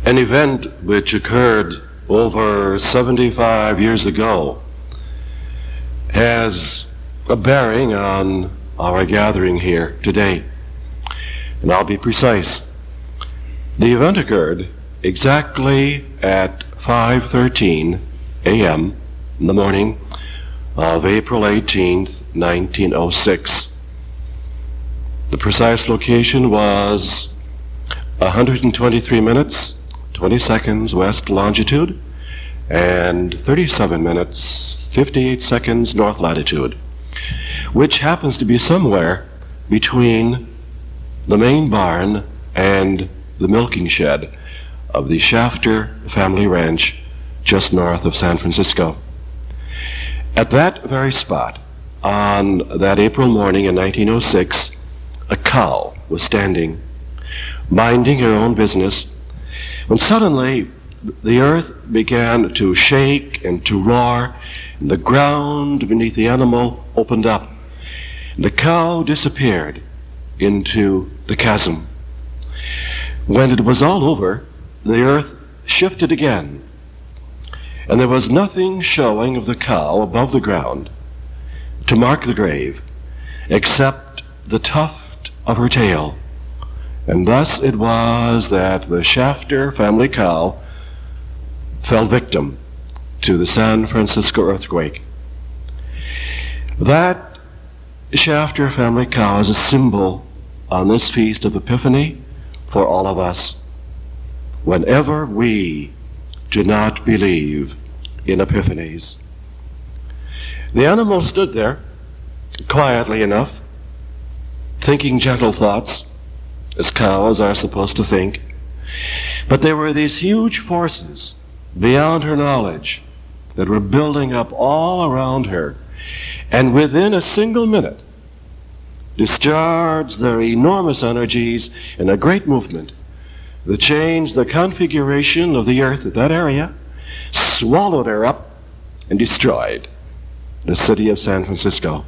An event which occurred over 75 years ago has a bearing on our gathering here today. And I'll be precise. The event occurred exactly at 5:13 a.m. in the morning of April 18th, 1906. The precise location was 123 minutes, 20 seconds west longitude, and 37 minutes, 58 seconds north latitude, which happens to be somewhere between the main barn and the milking shed of the Shafter family ranch just north of San Francisco. At that very spot, on that April morning in 1906, a cow was standing, minding her own business, when suddenly the earth began to shake and to roar, and the ground beneath the animal opened up, and the cow disappeared into the chasm. When it was all over, the earth shifted again, and there was nothing showing of the cow above the ground to mark the grave, except the tuft of her tail. And thus it was that the Shafter family cow fell victim to the San Francisco earthquake. That Shafter family cow is a symbol on this Feast of Epiphany for all of us. Whenever we do not believe in epiphanies. The animal stood there, quietly enough, thinking gentle thoughts, as cows are supposed to think. But there were these huge forces beyond her knowledge that were building up all around her, and within a single minute discharged their enormous energies in a great movement that changed the configuration of the earth at that area, swallowed her up, and destroyed the city of San Francisco.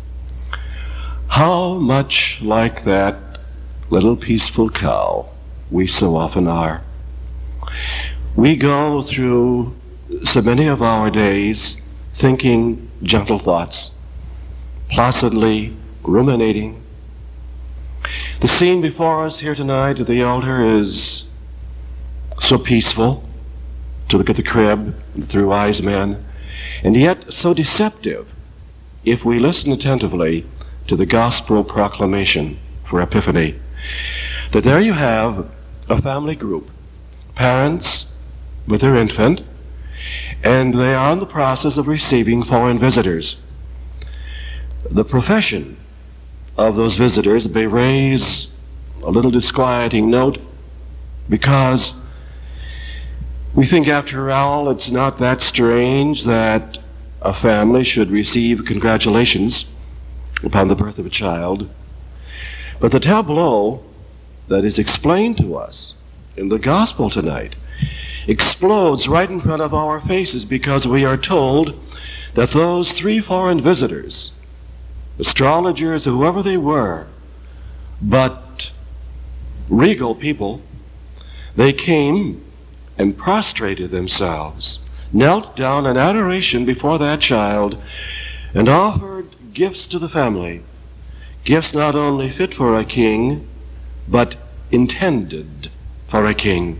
How much like that little peaceful cow we so often are. We go through so many of our days thinking gentle thoughts, placidly ruminating. The scene before us here tonight at the altar is so peaceful to look at the crib and through wise men, and yet so deceptive if we listen attentively to the gospel proclamation for Epiphany. That there you have a family group, parents with their infant, and they are in the process of receiving foreign visitors. The profession of those visitors may raise a little disquieting note, because we think, after all, it's not that strange that a family should receive congratulations upon the birth of a child. But the tableau that is explained to us in the gospel tonight explodes right in front of our faces, because we are told that those three foreign visitors, astrologers, whoever they were, but regal people, they came and prostrated themselves, knelt down in adoration before that child, and offered gifts to the family. Gifts not only fit for a king, but intended for a king.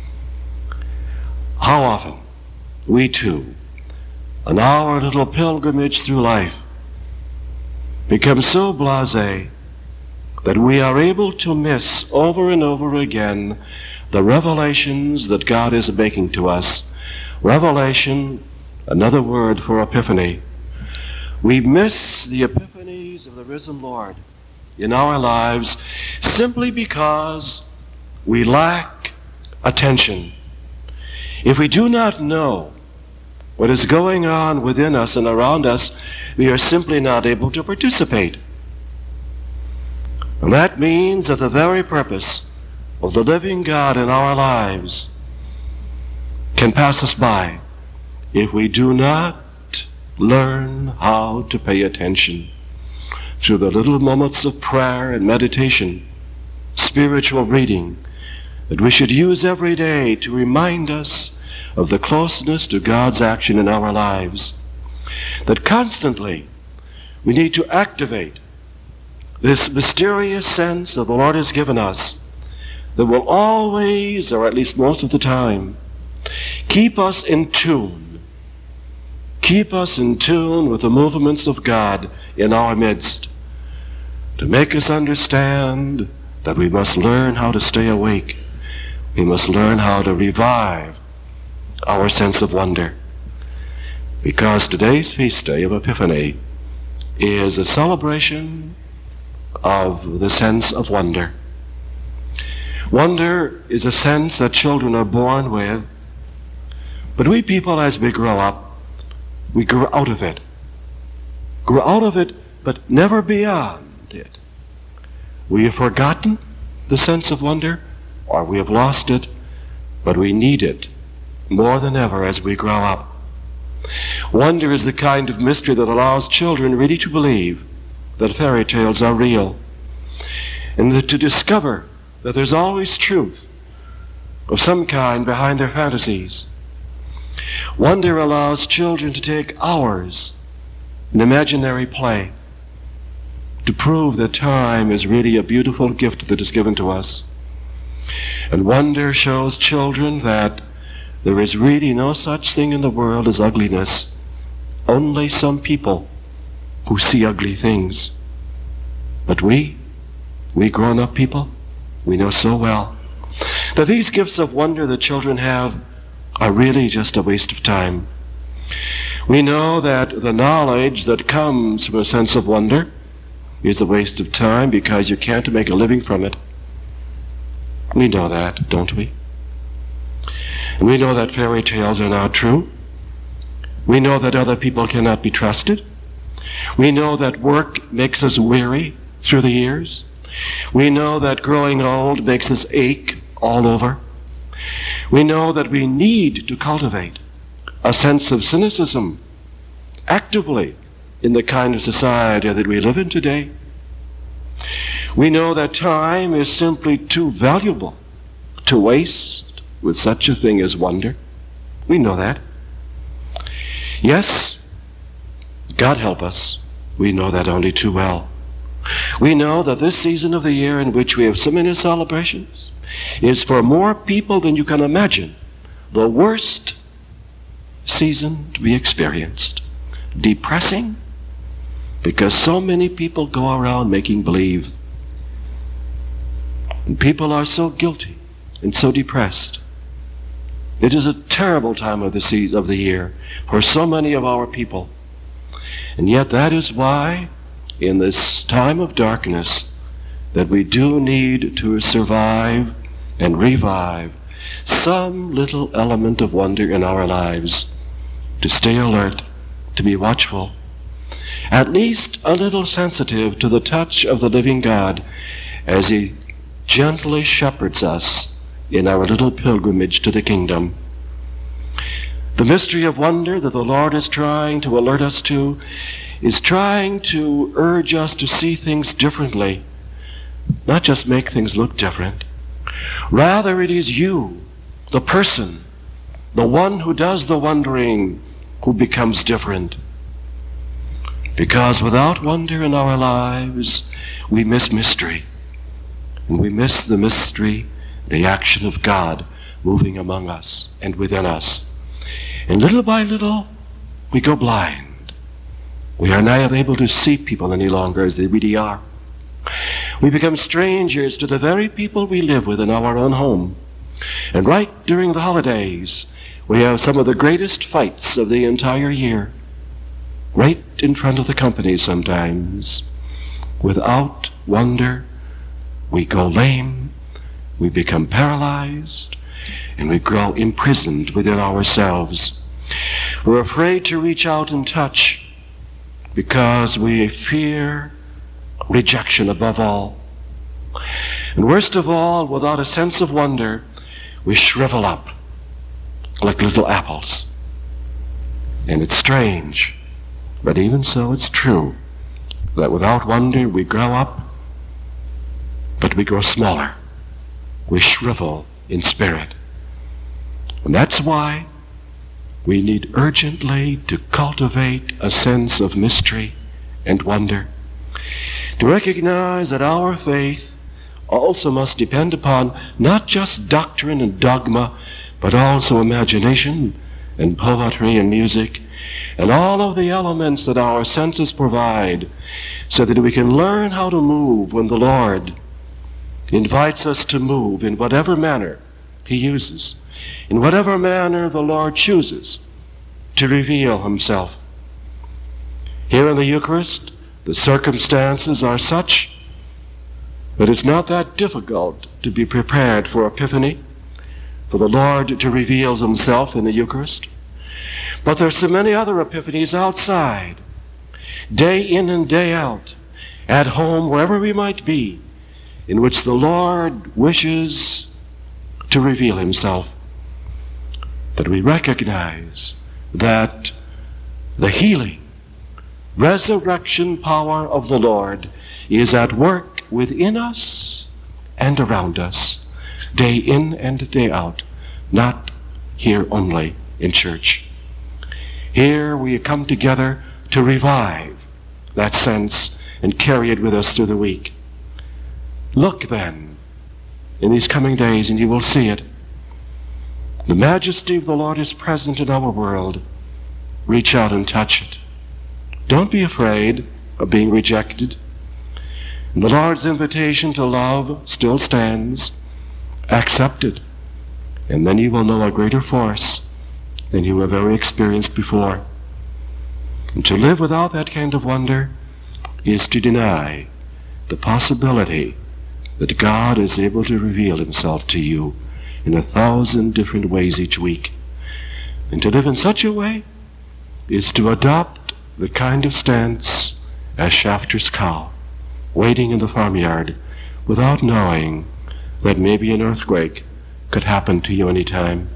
How often we too, on our little pilgrimage through life, become so blasé that we are able to miss over and over again the revelations that God is making to us. Revelation, another word for epiphany. We miss the epiphanies of the risen Lord in our lives simply because we lack attention. If we do not know what is going on within us and around us, we are simply not able to participate. And that means that the very purpose of the living God in our lives can pass us by if we do not learn how to pay attention through the little moments of prayer and meditation, spiritual reading, that we should use every day to remind us of the closeness to God's action in our lives. That constantly we need to activate this mysterious sense that the Lord has given us that will always, or at least most of the time, keep us in tune. Keep us in tune with the movements of God in our midst, to make us understand that we must learn how to stay awake. We must learn how to revive our sense of wonder. Because today's feast day of Epiphany is a celebration of the sense of wonder. Wonder is a sense that children are born with, but we people, as we grow up, we grow out of it. Grow out of it, but never beyond it. We have forgotten the sense of wonder, or we have lost it, but we need it more than ever as we grow up. Wonder is the kind of mystery that allows children really to believe that fairy tales are real, and to discover that there's always truth of some kind behind their fantasies. Wonder allows children to take hours in imaginary play to prove that time is really a beautiful gift that is given to us. And wonder shows children that there is really no such thing in the world as ugliness. Only some people who see ugly things. But we grown-up people, we know so well that these gifts of wonder that children have are really just a waste of time. We know that the knowledge that comes from a sense of wonder is a waste of time because you can't make a living from it. We know that, don't we? And we know that fairy tales are not true. We know that other people cannot be trusted. We know that work makes us weary through the years. We know that growing old makes us ache all over. We know that we need to cultivate a sense of cynicism actively in the kind of society that we live in today. We know that time is simply too valuable to waste with such a thing as wonder. We know that. Yes, God help us, we know that only too well. We know that this season of the year in which we have so many celebrations is for more people than you can imagine the worst season to be experienced. Depressing, because so many people go around making believe. And people are so guilty and so depressed. It is a terrible time of the season of the year for so many of our people. And yet that is why in this time of darkness that we do need to survive and revive some little element of wonder in our lives, to stay alert, to be watchful, at least a little sensitive to the touch of the living God as He gently shepherds us in our little pilgrimage to the kingdom. The mystery of wonder that the Lord is trying to alert us to is trying to urge us to see things differently, not just make things look different. Rather, it is you, the person, the one who does the wondering, who becomes different. Because without wonder in our lives, we miss mystery. And we miss the mystery, the action of God moving among us and within us. And little by little, we go blind. We are not able to see people any longer as they really are. We become strangers to the very people we live with in our own home. And right during the holidays, we have some of the greatest fights of the entire year. Right in front of the company sometimes. Without wonder, we go lame, we become paralyzed, and we grow imprisoned within ourselves. We're afraid to reach out and touch because we fear rejection above all. And worst of all, without a sense of wonder, we shrivel up like little apples. And it's strange, but even so it's true, that without wonder we grow up, but we grow smaller. We shrivel in spirit. And that's why we need urgently to cultivate a sense of mystery and wonder, to recognize that our faith also must depend upon not just doctrine and dogma, but also imagination and poetry and music and all of the elements that our senses provide, so that we can learn how to move when the Lord invites us to move in whatever manner He uses, in whatever manner the Lord chooses to reveal Himself. Here in the Eucharist, the circumstances are such that it's not that difficult to be prepared for Epiphany, for the Lord to reveal Himself in the Eucharist. But there's so many other epiphanies outside, day in and day out, at home, wherever we might be, in which the Lord wishes to reveal Himself, that we recognize that the healing, resurrection power of the Lord is at work within us and around us, day in and day out, not here only in church. Here we come together to revive that sense and carry it with us through the week. Look then in these coming days and you will see it. The majesty of the Lord is present in our world. Reach out and touch it. Don't be afraid of being rejected. And the Lord's invitation to love still stands. Accept it, and then you will know a greater force than you have ever experienced before. And to live without that kind of wonder is to deny the possibility that God is able to reveal Himself to you in 1,000 different ways each week. And to live in such a way is to adopt the kind of stance as Shafter's cow, waiting in the farmyard without knowing that maybe an earthquake could happen to you any time.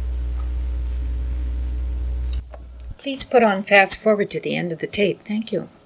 Please put on fast forward to the end of the tape. Thank you.